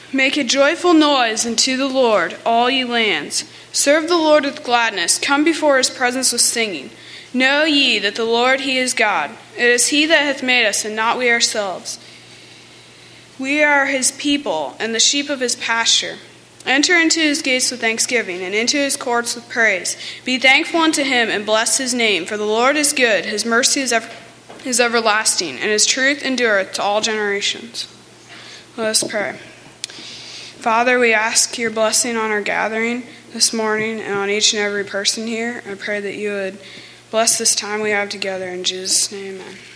Make a joyful noise unto the Lord, all ye lands. Serve the Lord with gladness. Come before his presence with singing. Know ye that the Lord, he is God. It is he that hath made us, and not we ourselves. We are his people, and the sheep of his pasture. Enter into his gates with thanksgiving, and into his courts with praise. Be thankful unto him, and bless his name. For the Lord is good, his mercy is everlasting, and his truth endureth to all generations. Let us pray. Father, we ask your blessing on our gathering this morning and on each and every person here. I pray that you would bless this time we have together. In Jesus' name, amen.